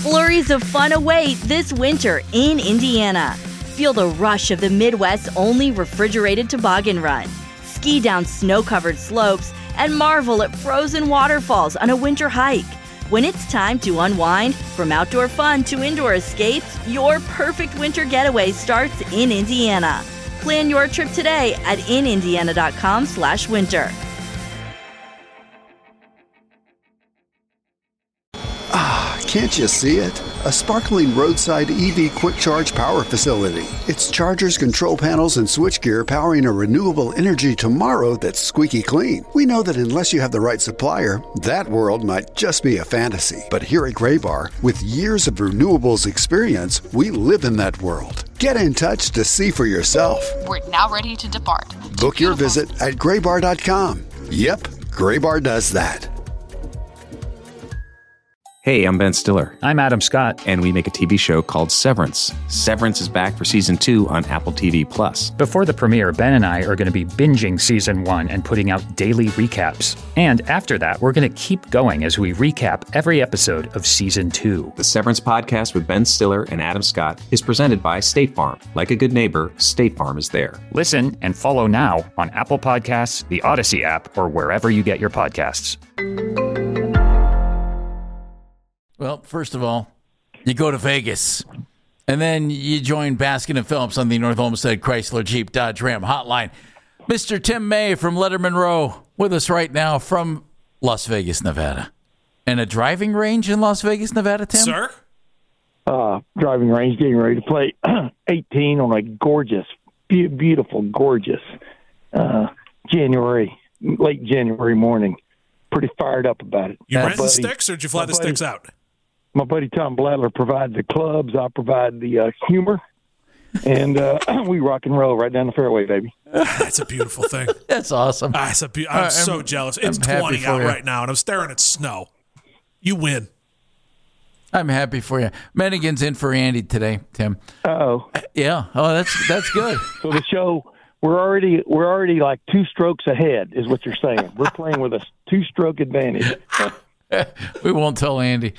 Flurries of fun await this winter in Indiana. Feel the rush of the Midwest's only refrigerated toboggan run. Ski down snow-covered slopes and marvel at frozen waterfalls on a winter hike. When it's time to unwind, from outdoor fun to indoor escapes, your perfect winter getaway starts in Indiana. Plan your trip today at inindiana.com/winter. Can't you see it? A sparkling roadside EV quick charge power facility. It's chargers, control panels, and switchgear powering a renewable energy tomorrow that's squeaky clean. We know that unless you have the right supplier, that world might just be a fantasy. But here at Graybar, with years of renewables experience, we live in that world. Get in touch to see for yourself. We're now ready to depart. Book your visit at graybar.com. Yep, Graybar does that. Hey, I'm Ben Stiller. I'm Adam Scott. And we make a TV show called Severance. Severance is back for Season 2 on Apple TV+. Before the premiere, Ben and I are going to be binging Season 1 and putting out daily recaps. And after that, we're going to keep going as we recap every episode of Season 2. The Severance podcast with Ben Stiller and Adam Scott is presented by State Farm. Like a good neighbor, State Farm is there. Listen and follow now on Apple Podcasts, the Odyssey app, or wherever you get your podcasts. Well, first of all, you go to Vegas, and then you join Baskin and Phillips on the North Olmsted Chrysler Jeep Dodge Ram hotline. Mr. Tim May from Letterman Row with us right now from Las Vegas, Nevada. And a driving range in Las Vegas, Nevada, Tim? Sir? Driving range, getting ready to play 18 on a gorgeous, beautiful, gorgeous late January morning. Pretty fired up about it. You rent the sticks, or did you fly the sticks out? My buddy Tom Bladler provides the clubs. I provide the humor. And we rock and roll right down the fairway, baby. That's a beautiful thing. That's awesome. I'm so jealous. It's 20 out right now, and I'm staring at snow. You win. I'm happy for you. Mennigan's in for Andy today, Tim. Uh-oh. Yeah. Oh, that's good. So the show, we're already like 2 strokes ahead, is what you're saying. We're playing with a 2-stroke advantage. We won't tell Andy.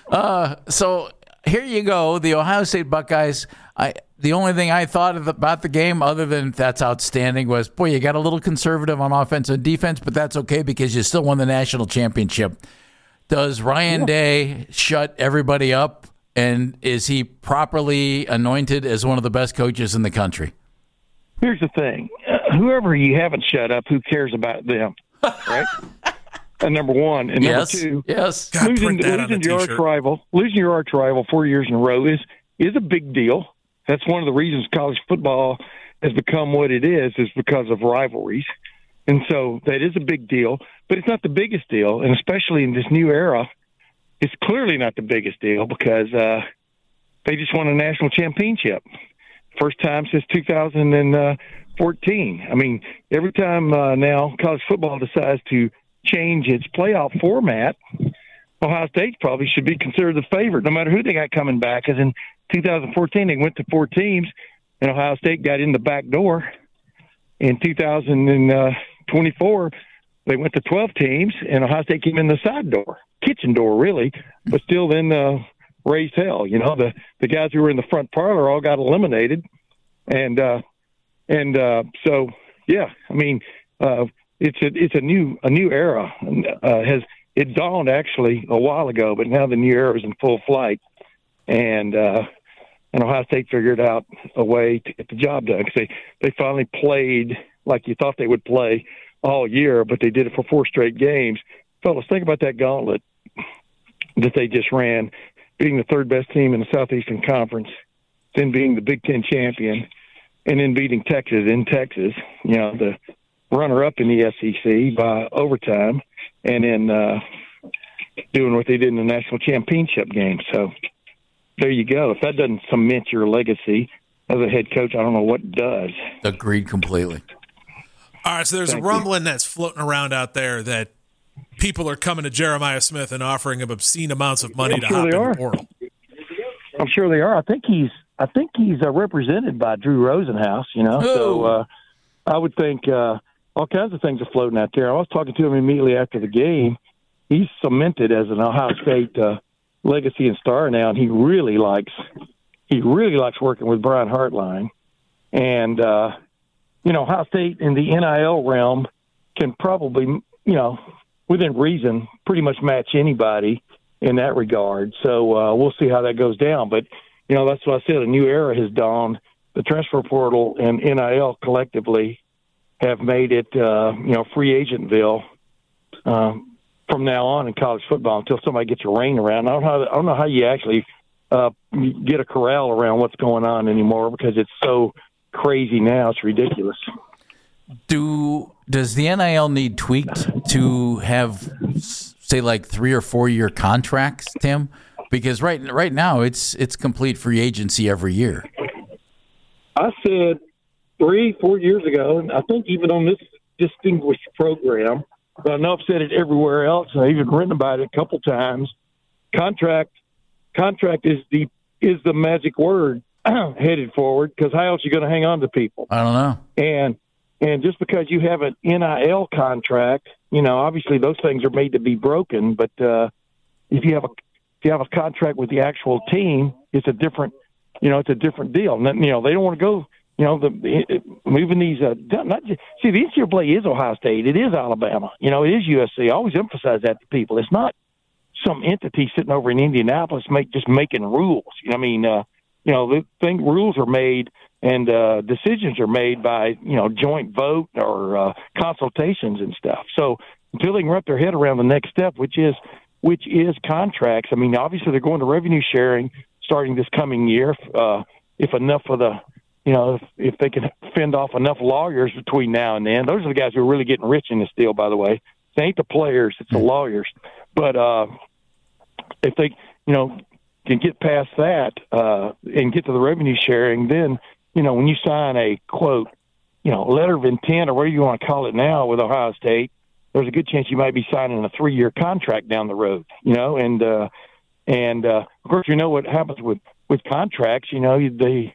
So here you go. The Ohio State Buckeyes. The only thing I thought about the game, other than that's outstanding, was, boy, you got a little conservative on offense and defense, but that's okay because you still won the national championship. Does Ryan Day shut everybody up, and is he properly anointed as one of the best coaches in the country? Here's the thing. Whoever you haven't shut up, who cares about them, right? Number one. And number two, losing your arch rival 4 years in a row is a big deal. That's one of the reasons college football has become what it is because of rivalries. And so that is a big deal, but it's not the biggest deal. And especially in this new era, it's clearly not the biggest deal because they just won a national championship. First time since 2014. I mean, every time now college football decides to change its playoff format, Ohio State probably should be considered the favorite, no matter who they got coming back. Because in 2014, they went to 4 teams, and Ohio State got in the back door. In 2024, they went to 12 teams, and Ohio State came in the side door, kitchen door, really, but still then raised hell. You know, the guys who were in the front parlor all got eliminated, and so yeah, I mean, it's a new era. It dawned actually a while ago, but now the new era is in full flight, and Ohio State figured out a way to get the job done because they finally played like you thought they would play all year, but they did it for 4 straight games. Fellas, think about that gauntlet that they just ran, being the 3rd best team in the Southeastern Conference, then being the Big Ten champion, and then beating Texas in Texas, you know, the runner-up in the SEC by overtime, and then doing what they did in the national championship game. So there you go. If that doesn't cement your legacy as a head coach, I don't know what does. Agreed completely. All right, so there's a rumbling that's floating around out there that people are coming to Jeremiah Smith and offering him obscene amounts of money to hop in the portal. I'm sure they are. I think he's represented by Drew Rosenhaus, you know. Ooh. So I would think all kinds of things are floating out there. I was talking to him immediately after the game. He's cemented as an Ohio State Legacy and Star now, and he really likes working with Brian Hartline. And Ohio State in the NIL realm can probably, within reason, pretty much match anybody in that regard. So we'll see how that goes down. But that's what I said. A new era has dawned. The transfer portal and NIL collectively have made it, free agentville from now on in college football until somebody gets a rein around. I don't know how you actually get a corral around what's going on anymore because it's so crazy now. It's ridiculous. Does the NIL need tweaked to have, say, like 3 or 4 year contracts, Tim? Because right now it's complete free agency every year. I said 3-4 years ago, and I think even on this distinguished program, but I know I've said it everywhere else, and I've even written about it a couple times. Contract is the magic word headed forward, because how else are you going to hang on to people? I don't know. And just because you have an NIL contract, obviously those things are made to be broken. But if you have a contract with the actual team, it's a different deal. And they don't want to go. Moving these. The NCAA is Ohio State. It is Alabama. It is USC. I always emphasize that to people. It's not some entity sitting over in Indianapolis just making rules. Rules are made and decisions are made by joint vote or consultations and stuff. So until they can wrap their head around the next step, which is contracts. I mean, obviously they're going to revenue sharing starting this coming year. If enough of the if they can fend off enough lawyers between now and then. Those are the guys who are really getting rich in this deal, by the way. It ain't the players, it's the lawyers. But if they, can get past that and get to the revenue sharing, then, when you sign a, quote, letter of intent or whatever you want to call it now with Ohio State, there's a good chance you might be signing a 3-year contract down the road, and of course, what happens with contracts, they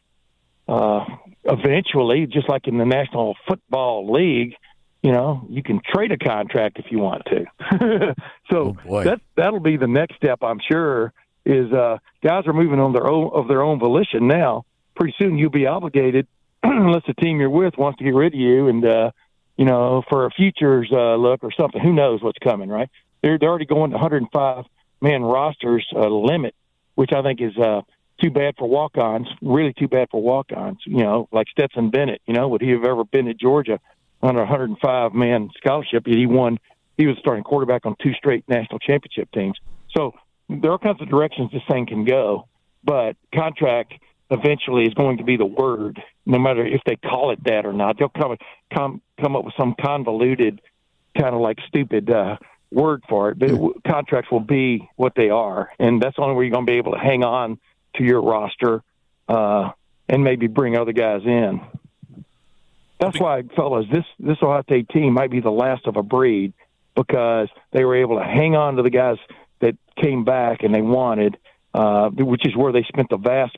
eventually, just like in the National Football League, you can trade a contract if you want to. So that'll be the next step, I'm sure, is guys are moving on their own volition now. Pretty soon you'll be obligated, unless the team you're with wants to get rid of you, and for a futures look or something. Who knows what's coming, right? They're already going to 105-man rosters limit, which I think is too bad for walk-ons, really too bad for walk-ons, like Stetson Bennett. Would he have ever been at Georgia on a 105-man scholarship? He was starting quarterback on 2 straight national championship teams. So there are all kinds of directions this thing can go, but contract eventually is going to be the word, no matter if they call it that or not. They'll come up with some convoluted, kind of like stupid word for it, but contracts will be what they are, and that's the only way you're going to be able to hang on to your roster and maybe bring other guys in. That's why, fellas, this Ohio State team might be the last of a breed, because they were able to hang on to the guys that came back and they wanted, which is where they spent the vast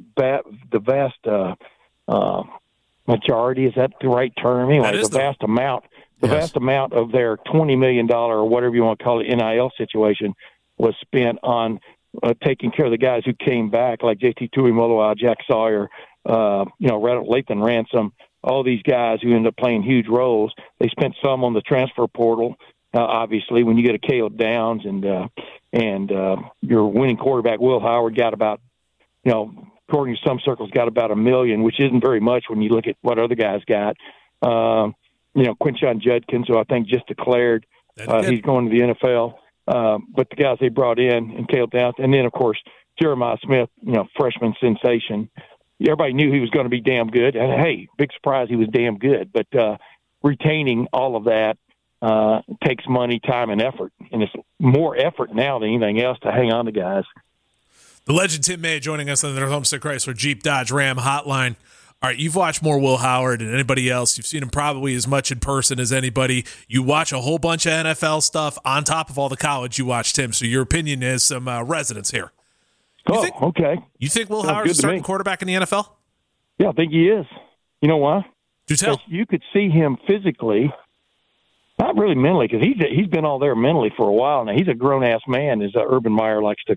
majority. Is that the right term? Anyway, vast amount of their $20 million or whatever you want to call it NIL situation was spent on taking care of the guys who came back, like JT Tuimoloau, Jack Sawyer, Lathan Ransom, all these guys who ended up playing huge roles. They spent some on the transfer portal. Obviously, when you get a Caleb Downs and your winning quarterback Will Howard got about, according to some circles, got about $1 million, which isn't very much when you look at what other guys got. Quinshon Judkins, who I think just declared he's going to the NFL. But the guys they brought in, and Caleb Downs, and then, of course, Jeremiah Smith, freshman sensation. Everybody knew he was going to be damn good. And, hey, big surprise, he was damn good. But retaining all of that takes money, time, and effort. And it's more effort now than anything else to hang on to guys. The legend Tim May joining us on the Homestead Chrysler Jeep Dodge Ram hotline. All right, you've watched more Will Howard than anybody else. You've seen him probably as much in person as anybody. You watch a whole bunch of NFL stuff on top of all the college you watched him. So your opinion is some resonance here. Okay. You think Will Howard is starting quarterback in the NFL? Yeah, I think he is. You know why? Do tell. You could see him physically, not really mentally, because he's been all there mentally for a while now. He's a grown-ass man, as Urban Meyer likes to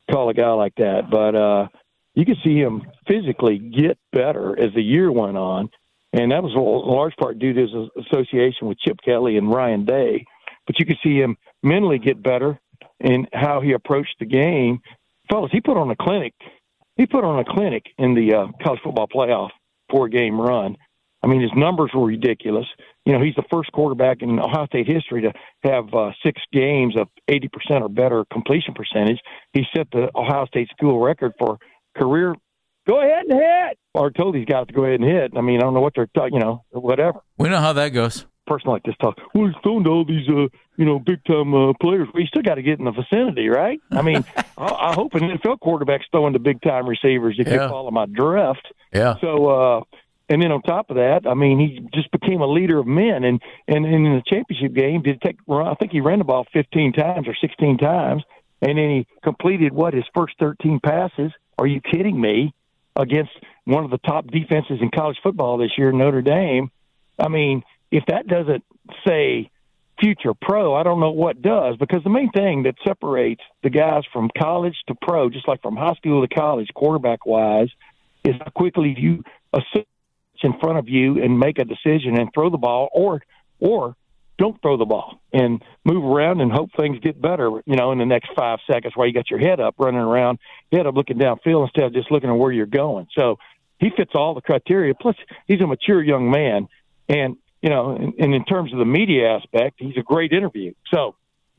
call a guy like that. But you could see him physically get better as the year went on, and that was in large part due to his association with Chip Kelly and Ryan Day. But you could see him mentally get better in how he approached the game. Fellas, he put on a clinic. He put on a clinic in the college football playoff 4-game run. I mean, his numbers were ridiculous. You know, he's the first quarterback in Ohio State history to have 6 games of 80% or better completion percentage. He set the Ohio State school record for career. Go ahead and hit. Or told these guys to go ahead and hit. I mean, I don't know what they're talking, whatever. We know how that goes. Person like this talk. Well, he's throwing to all these, big time players. Well, you still got to get in the vicinity, right? I mean, I hope an NFL quarterback's throwing to big time receivers if you follow my drift. Yeah. So, and then on top of that, I mean, he just became a leader of men. And in the championship game, I think he ran the ball 15 times or 16 times, and then he completed his first 13 passes. Are you kidding me? Against one of the top defenses in college football this year, Notre Dame. I mean, if that doesn't say future pro, I don't know what does, because the main thing that separates the guys from college to pro, just like from high school to college, quarterback-wise, is how quickly you assess in front of you and make a decision and throw the ball, or don't throw the ball and move around and hope things get better, in the next 5 seconds while you got your head up running around, head up looking downfield instead of just looking at where you're going. So he fits all the criteria. Plus, he's a mature young man. And, and in terms of the media aspect, he's a great interview. So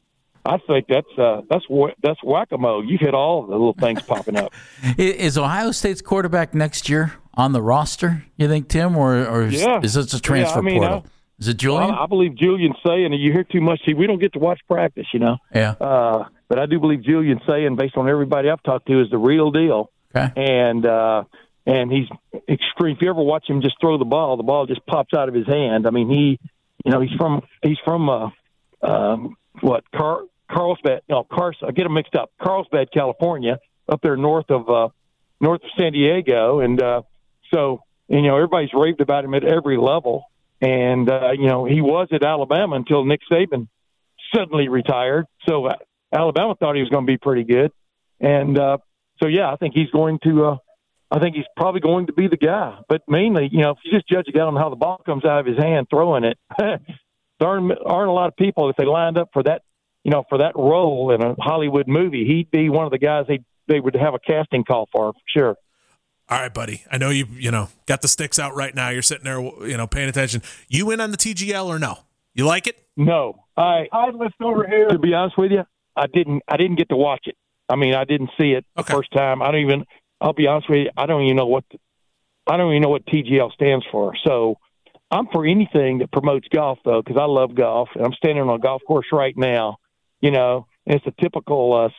I think that's whack-a-mole. You hit all the little things popping up. Is Ohio State's quarterback next year on the roster, you think, Tim, or is this a transfer portal? Is it Julian? I believe Julian's saying, you hear too much. See, we don't get to watch practice, Yeah. But I do believe Julian's saying, based on everybody I've talked to, is the real deal. Okay. And he's extreme. If you ever watch him just throw the ball just pops out of his hand. I mean, he's from Carlsbad? No, Carson. I get them mixed up. Carlsbad, California, up there north of San Diego, and so everybody's raved about him at every level. And, he was at Alabama until Nick Saban suddenly retired. So Alabama thought he was going to be pretty good. And I think he's probably going to be the guy. But mainly, if you just judge a guy on how the ball comes out of his hand throwing it, there aren't a lot of people, if they lined up for that, for that role in a Hollywood movie, he'd be one of the guys they would have a casting call for sure. All right, buddy. I know you got the sticks out right now. You're sitting there, paying attention. You in on the TGL or no? You like it? No. I listened over here. To be honest with you, I didn't get to watch it. I mean, I didn't see it the first time. I'll be honest with you, I don't even know what TGL stands for. So I'm for anything that promotes golf, though, because I love golf, and I'm standing on a golf course right now. And it's a typical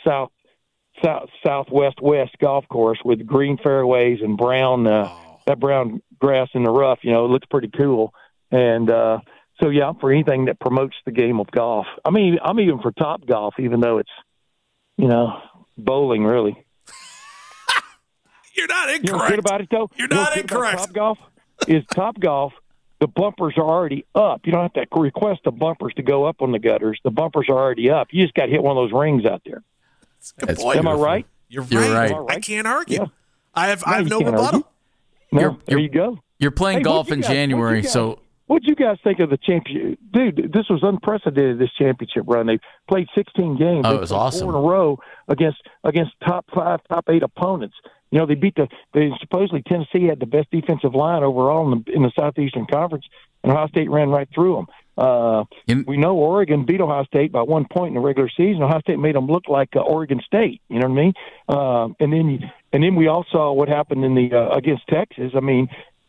southwest golf course with green fairways and brown that brown grass in the rough. It looks pretty cool. And I'm for anything that promotes the game of golf. I mean, I'm even for Top Golf, even though it's bowling really. You're not incorrect. You know what's good about it, though? You're not incorrect. Top Golf is Top Golf. The bumpers are already up. You don't have to request the bumpers to go up on the gutters. The bumpers are already up. You just got to hit one of those rings out there. That's Am I right? You're right. I can't argue. Yeah. I have no rebuttal. No, there you go. You're playing golf in January, so. What'd you guys think of the championship? Dude, this was unprecedented, this championship run. They played 16 games. Oh, it was awesome. 4 in a row against top 5, top 8 opponents. They supposedly Tennessee had the best defensive line overall in the Southeastern Conference, and Ohio State ran right through them. We know Oregon beat Ohio State by 1 point in the regular season. Ohio State made them look like Oregon State. You know what I mean? And then we all saw what happened in the against Texas. I mean,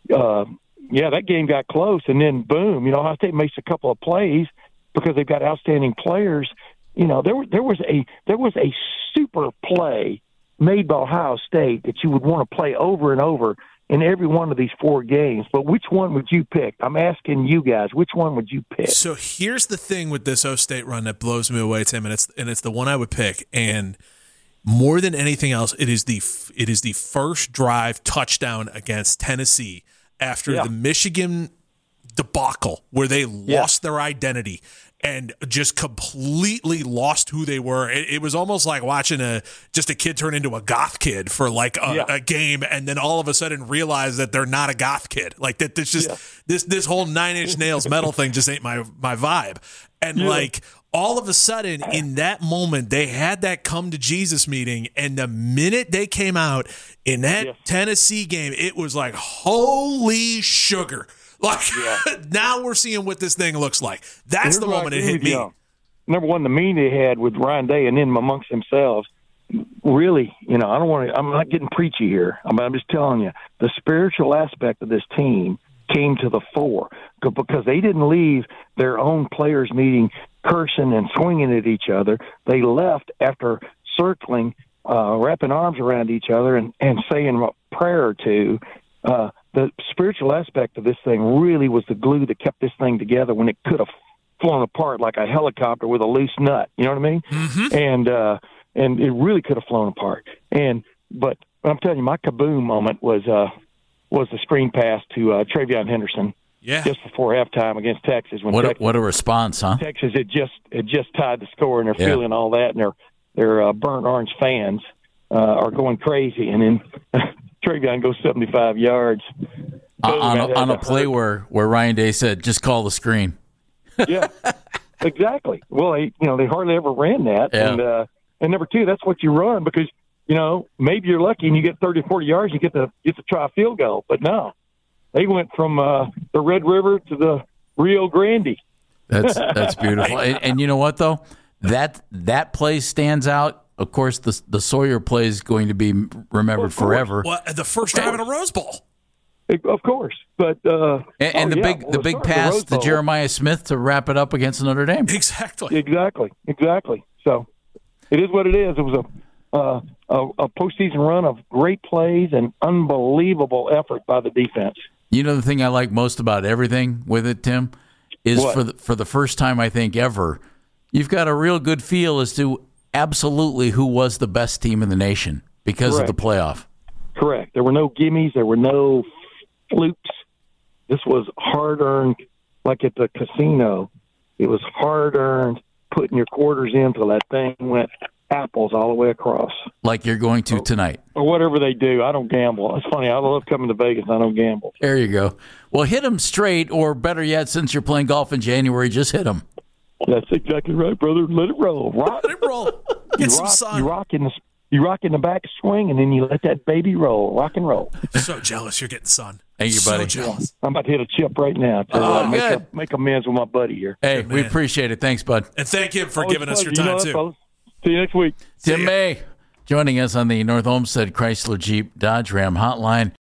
that game got close, and then boom, Ohio State makes a couple of plays because they've got outstanding players. There was a super play made by Ohio State that you would want to play over and over in every one of these 4 games. But which one would you pick? I'm asking you guys, which one would you pick? So here's the thing with this O State run that blows me away, Tim, and it's the one I would pick. And more than anything else, it is the first drive touchdown against Tennessee after the Michigan debacle where they lost their identity. and just completely lost who they were. It was almost like watching just a kid turn into a goth kid for like a game, and then all of a sudden realize that they're not a goth kid. Like that, this whole Nine Inch Nails metal thing just ain't my vibe. And like all of a sudden, in that moment, they had that come to Jesus meeting, and the minute they came out in that Tennessee game, it was like holy sugar. Like, now we're seeing what this thing looks like. That's the moment it hit me. Number one, the meeting they had with Ryan Day and then amongst themselves, really, I'm not getting preachy here. I'm just telling you, the spiritual aspect of this team came to the fore because they didn't leave their own players meeting cursing and swinging at each other. They left after circling, wrapping arms around each other and saying a prayer or two. The spiritual aspect of this thing really was the glue that kept this thing together when it could have flown apart like a helicopter with a loose nut. You know what I mean? Mm-hmm. And it really could have flown apart. But I'm telling you, my kaboom moment was the screen pass to Travion Henderson. Yeah. Just before halftime against Texas. What a response, huh? Texas had just tied the score, and they're feeling all that, and their burnt orange fans are going crazy, and then Travion goes 75 yards. On a play where Ryan Day said, just call the screen. Yeah, exactly. Well, they hardly ever ran that. Yeah. And number two, that's what you run because, maybe you're lucky and you get 30 or 40 yards, you get to try a field goal. But no, they went from the Red River to the Rio Grande. That's beautiful. And you know what, though? That play stands out. Of course, the Sawyer play is going to be remembered forever. Well, the first time in a Rose Bowl. Of course, but the big pass to Jeremiah Smith to wrap it up against Notre Dame. Exactly. So it is what it is. It was a postseason run of great plays and unbelievable effort by the defense. You know the thing I like most about everything with it, Tim, is for the first time I think ever, you've got a real good feel as to absolutely who was the best team in the nation because of the playoff. Correct. There were no gimmies. There were no flukes. This was hard-earned, like at the casino. It was hard-earned, putting your quarters in till that thing went apples all the way across. Like you're going to tonight. Or whatever they do. I don't gamble. It's funny. I love coming to Vegas. I don't gamble. There you go. Well, hit them straight, or better yet, since you're playing golf in January, just hit them. That's exactly right, brother. Let it roll. Let it roll. Get some sun. You rock in the back swing, and then you let that baby roll. Rock and roll. So jealous you're getting sun. Thank you, buddy. So jealous. I'm about to hit a chip right now to make amends with my buddy here. Hey, we appreciate it. Thanks, bud. And thank you for giving us your time, too. Fellas. See you next week. Tim May joining us on the North Olmsted Chrysler Jeep Dodge Ram hotline.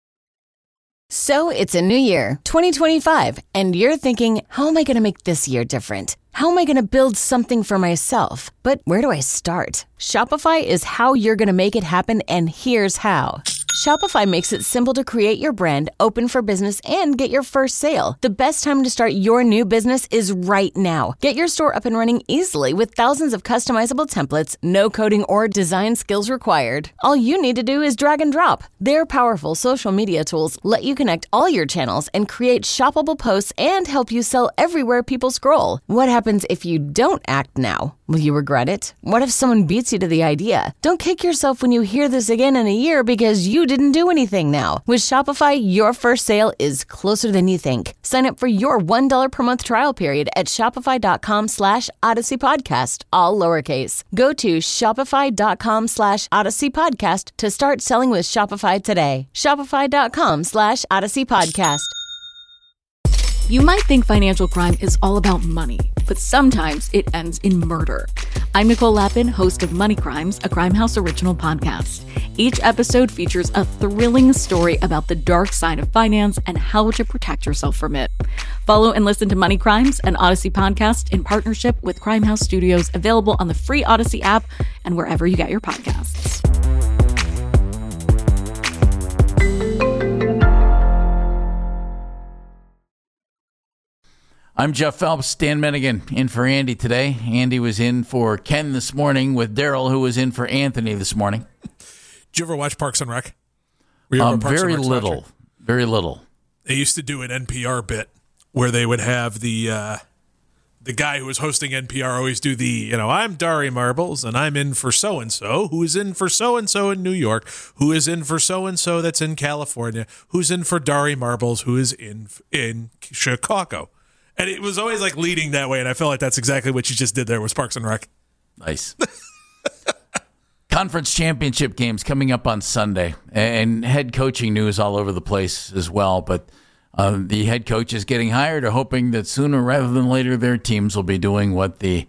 So it's a new year, 2025, and you're thinking, how am I going to make this year different? How am I going to build something for myself? But where do I start? Shopify is how you're going to make it happen, and here's how. Shopify makes it simple to create your brand, open for business, and get your first sale. The best time to start your new business is right now. Get your store up and running easily with thousands of customizable templates, no coding or design skills required. All you need to do is drag and drop. Their powerful social media tools let you connect all your channels and create shoppable posts and help you sell everywhere people scroll. What happens if you don't act now? Will you regret it? What if someone beats you to the idea? Don't kick yourself when you hear this again in a year because you didn't do anything now. With Shopify, your first sale is closer than you think. Sign up for your $1 per month trial period at shopify.com/Odyssey Podcast, all lowercase. Go to shopify.com/Odyssey Podcast to start selling with Shopify today. Shopify.com/Odyssey Podcast. You might think financial crime is all about money, but sometimes it ends in murder. I'm Nicole Lappin, host of Money Crimes, a Crime House original podcast. Each episode features a thrilling story about the dark side of finance and how to protect yourself from it. Follow and listen to Money Crimes, an Odyssey podcast in partnership with Crime House Studios, available on the free Odyssey app and wherever you get your podcasts. I'm Jeff Phelps, Dan Menigan in for Andy today. Andy was in for Ken this morning with Daryl, who was in for Anthony this morning. Did you ever watch Parks and Rec? Very little. Very little. They used to do an NPR bit where they would have the the guy who was hosting NPR always do the, I'm Dari Marbles, and I'm in for so-and-so, who is in for so-and-so in New York, who is in for so-and-so that's in California, who's in for Dari Marbles, who is in Chicago. And it was always like leading that way, and I felt like that's exactly what you just did there with Parks and Rec. Nice. Conference championship games coming up on Sunday, and head coaching news all over the place as well. But the head coaches getting hired are hoping that sooner rather than later their teams will be doing what the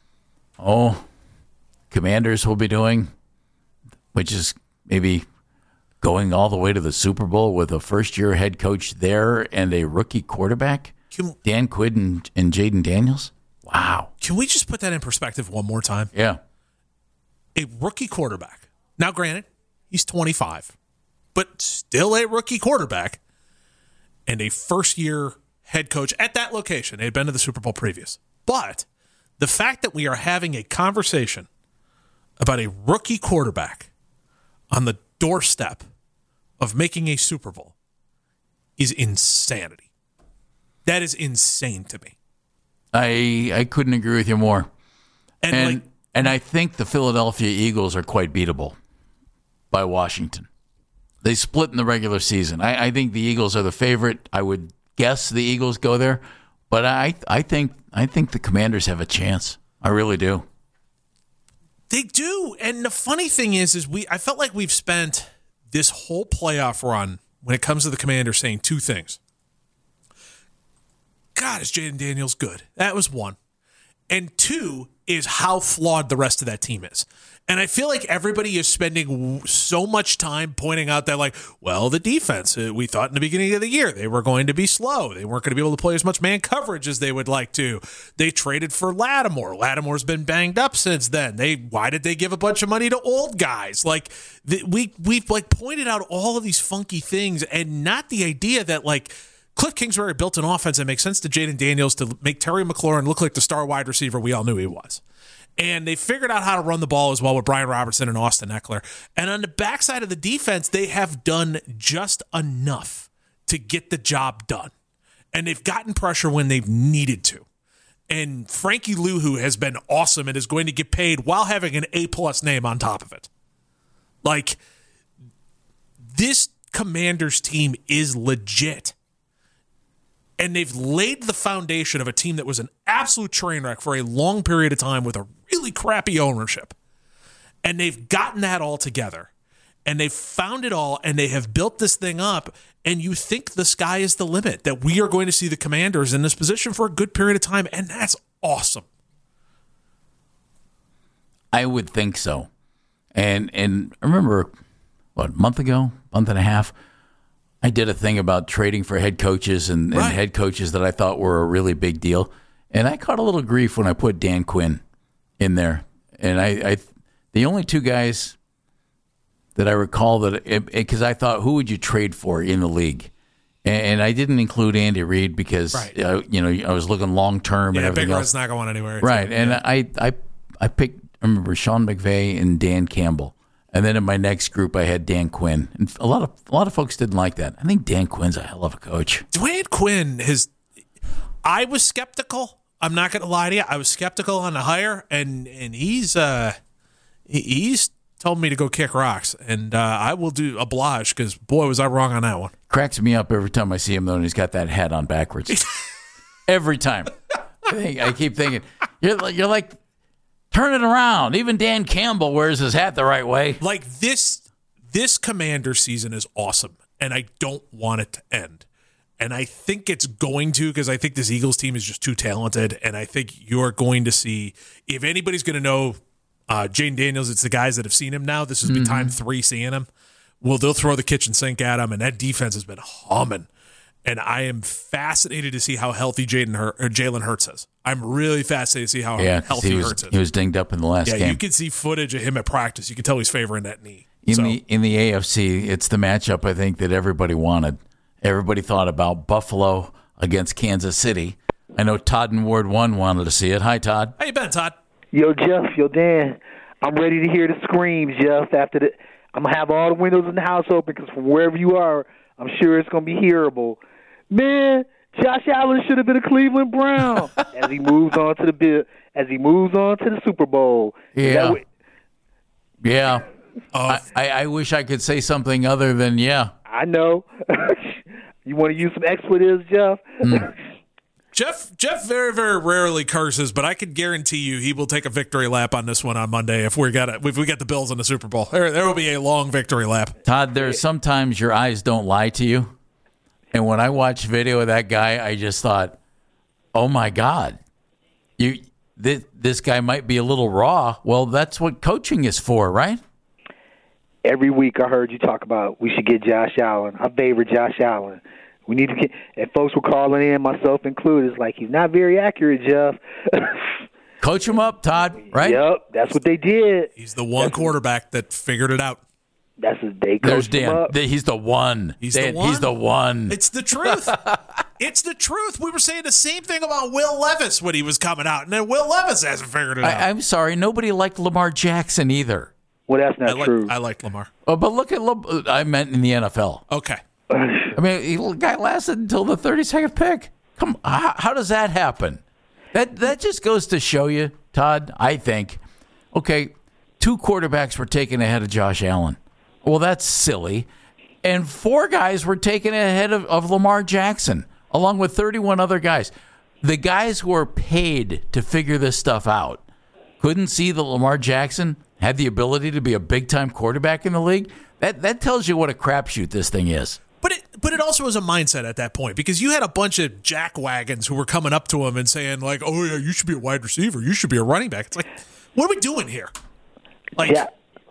Commanders will be doing, which is maybe going all the way to the Super Bowl with a first-year head coach there and a rookie quarterback, Dan Quinn and Jaden Daniels. Wow. Can we just put that in perspective one more time? Yeah. A rookie quarterback. Now, granted, he's 25, but still a rookie quarterback and a first-year head coach at that location. They had been to the Super Bowl previous. But the fact that we are having a conversation about a rookie quarterback on the doorstep of making a Super Bowl is insanity. That is insane to me. I couldn't agree with you more. And I think the Philadelphia Eagles are quite beatable by Washington. They split in the regular season. I think the Eagles are the favorite. I would guess the Eagles go there, but I think the Commanders have a chance. I really do. They do. And the funny thing is I felt like we've spent this whole playoff run when it comes to the Commanders saying two things. God, is Jaden Daniels good? That was one. And two is how flawed the rest of that team is. And I feel like everybody is spending so much time pointing out that, the defense, we thought in the beginning of the year they were going to be slow. They weren't going to be able to play as much man coverage as they would like to. They traded for Lattimore. Lattimore's been banged up since then. Why did they give a bunch of money to old guys? We've pointed out all of these funky things, and not the idea that Cliff Kingsbury built an offense that makes sense to Jaden Daniels to make Terry McLaurin look like the star wide receiver we all knew he was. And they figured out how to run the ball as well with Brian Robertson and Austin Eckler. And on the backside of the defense, they have done just enough to get the job done. And they've gotten pressure when they've needed to. And Frankie Luhu has been awesome and is going to get paid while having an A-plus name on top of it. This Commanders team is legit. And they've laid the foundation of a team that was an absolute train wreck for a long period of time with a really crappy ownership. And they've gotten that all together. And they've found it all, and they have built this thing up. And you think the sky is the limit, that we are going to see the Commanders in this position for a good period of time. And that's awesome. I would think so. And I remember, a month and a half, I did a thing about trading for head coaches and head coaches that I thought were a really big deal. And I caught a little grief when I put Dan Quinn in there. And I the only two guys that I recall because I thought, who would you trade for in the league? And I didn't include Andy Reid because, I was looking long-term and everything else. Big Red's not going anywhere. Right. And I picked, I remember Sean McVay and Dan Campbell. And then in my next group, I had Dan Quinn. And a lot of folks didn't like that. I think Dan Quinn's a hell of a coach. Dwayne Quinn I was skeptical. I'm not going to lie to you. I was skeptical on the hire, and he's told me to go kick rocks, and I will do oblige because, boy, was I wrong on that one. Cracks me up every time I see him, though, and he's got that hat on backwards. Every time. I keep thinking, you're like, turn it around. Even Dan Campbell wears his hat the right way. This Commander season is awesome, and I don't want it to end. And I think it's going to, because I think this Eagles team is just too talented, and I think you're going to see, if anybody's going to know Jaden Daniels, it's the guys that have seen him now. This has been time 3 seeing him. Well, they'll throw the kitchen sink at him, and that defense has been humming. And I am fascinated to see how healthy Jalen Hurts is. I'm really fascinated to see how healthy Hurts is. He was dinged up in the last game. Yeah, you can see footage of him at practice. You can tell he's favoring that knee. In the AFC, it's the matchup I think that everybody wanted. Everybody thought about Buffalo against Kansas City. I know Todd in Ward 1 wanted to see it. Hi, Todd. How you been, Todd? Yo, Jeff. Yo, Dan. I'm ready to hear the screams, Jeff. I'm going to have all the windows in the house open because from wherever you are, I'm sure it's going to be hearable. Man, Josh Allen should have been a Cleveland Brown as he moves on to the Super Bowl. Yeah. Yeah. I wish I could say something other than yeah. I know. You want to use some expletives, Jeff? Jeff very, very rarely curses, but I can guarantee you he will take a victory lap on this one on Monday if we got the Bills in the Super Bowl. There will be a long victory lap. Todd, there's sometimes your eyes don't lie to you. And when I watched video of that guy, I just thought, oh, my God, this guy might be a little raw. Well, that's what coaching is for, right? Every week I heard you talk about we should get Josh Allen. I favor Josh Allen. We need to get, and folks were calling in, myself included. It's like, he's not very accurate, Jeff. Coach him up, Todd, right? Yep, that's what they did. He's the one quarterback that figured it out. They coached him up. He's the one. He's the one. It's the truth. It's the truth. We were saying the same thing about Will Levis when he was coming out, and then Will Levis hasn't figured it out. I'm sorry, nobody liked Lamar Jackson either. Well, that's not true. I liked Lamar. Oh, but look at I meant in the NFL. Okay. I mean, the guy lasted until the 32nd pick. Come on, how does that happen? That just goes to show you, Todd, I think, okay, 2 quarterbacks were taken ahead of Josh Allen. Well, that's silly. And 4 guys were taken ahead of Lamar Jackson, along with 31 other guys. The guys who are paid to figure this stuff out couldn't see that Lamar Jackson had the ability to be a big-time quarterback in the league. That tells you what a crapshoot this thing is. But it also was a mindset at that point, because you had a bunch of jackwagons who were coming up to him and saying, like, oh, yeah, you should be a wide receiver. You should be a running back. It's like, what are we doing here? Like, yeah,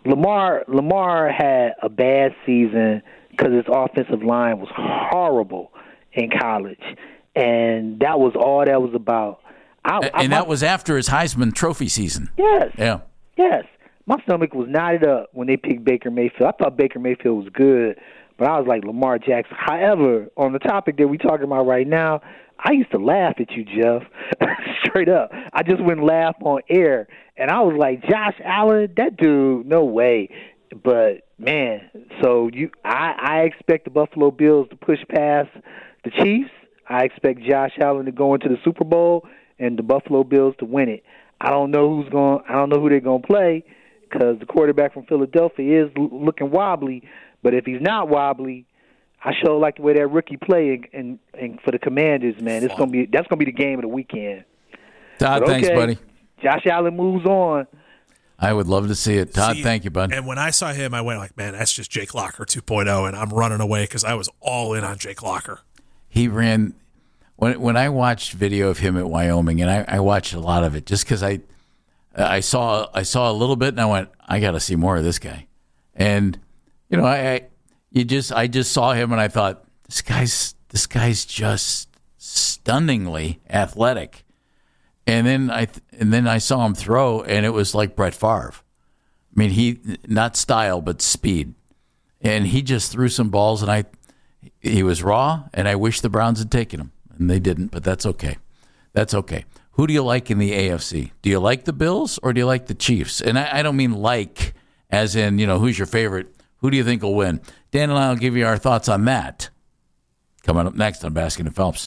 Lamar had a bad season because his offensive line was horrible in college, and that was all that was about. That was after his Heisman Trophy season. Yes. Yeah. Yes. My stomach was knotted up when they picked Baker Mayfield. I thought Baker Mayfield was good, but I was like, Lamar Jackson. However, on the topic that we're talking about right now, I used to laugh at you, Jeff. Straight up. I just wouldn't laugh on air. And I was like, Josh Allen, that dude, no way. But, man, so I expect the Buffalo Bills to push past the Chiefs. I expect Josh Allen to go into the Super Bowl and the Buffalo Bills to win it. I don't know who they're going to play, because the quarterback from Philadelphia is looking wobbly. But if he's not wobbly, I sure like the way that rookie play and for the Commanders, man. That's gonna be the game of the weekend. Todd, thanks, buddy. Josh Allen moves on. I would love to see it. Todd, thank you, bud. And when I saw him, I went like, man, that's just Jake Locker 2.0, and I'm running away because I was all in on Jake Locker. He ran when I watched video of him at Wyoming, and I watched a lot of it just because I saw a little bit, and I went, I got to see more of this guy. And you know, I just saw him, and I thought, this guy's just stunningly athletic. And then I saw him throw, and it was like Brett Favre. I mean, he not style but speed, and he just threw some balls, and he was raw, and I wish the Browns had taken him, and they didn't. But that's okay. That's okay. Who do you like in the AFC? Do you like the Bills or do you like the Chiefs? And I don't mean like as in, you know, who's your favorite? Who do you think will win? Dan and I will give you our thoughts on that coming up next on Baskin and Phelps.